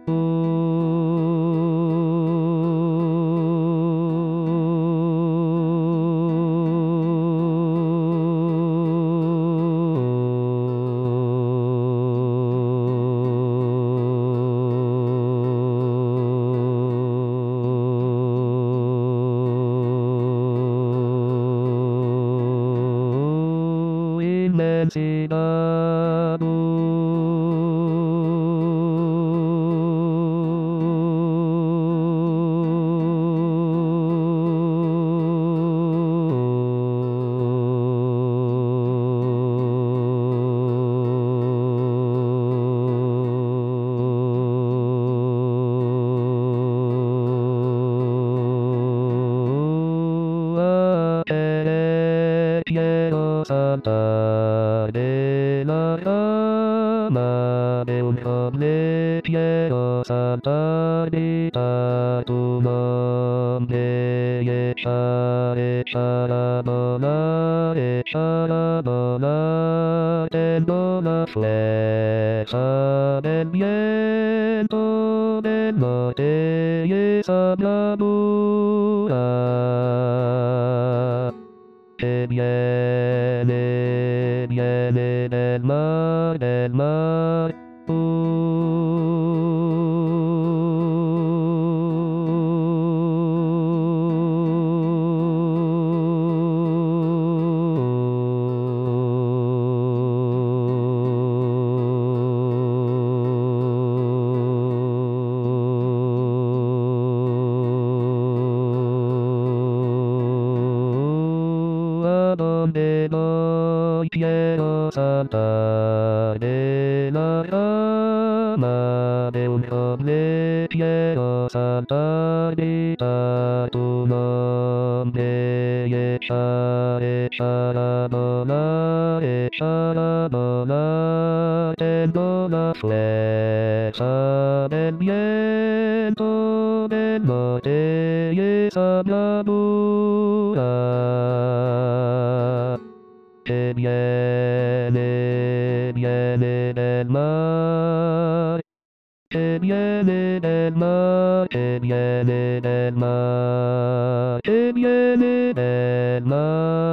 Inmensidad. Quiero saltar de la rama de un roble, quiero saltar, gritar tu nombre y echar a volar, tengo la fuerza del viento del norte y esa bravura que viene del mar, del mar. A donde voy quiero saltar de la rama de un roble, quiero saltar, gritar tu nombre y echar a volar, tengo la fuerza del viento del norte y esa bravura que viene del mar, que viene del mar, que viene del mar, que viene del mar.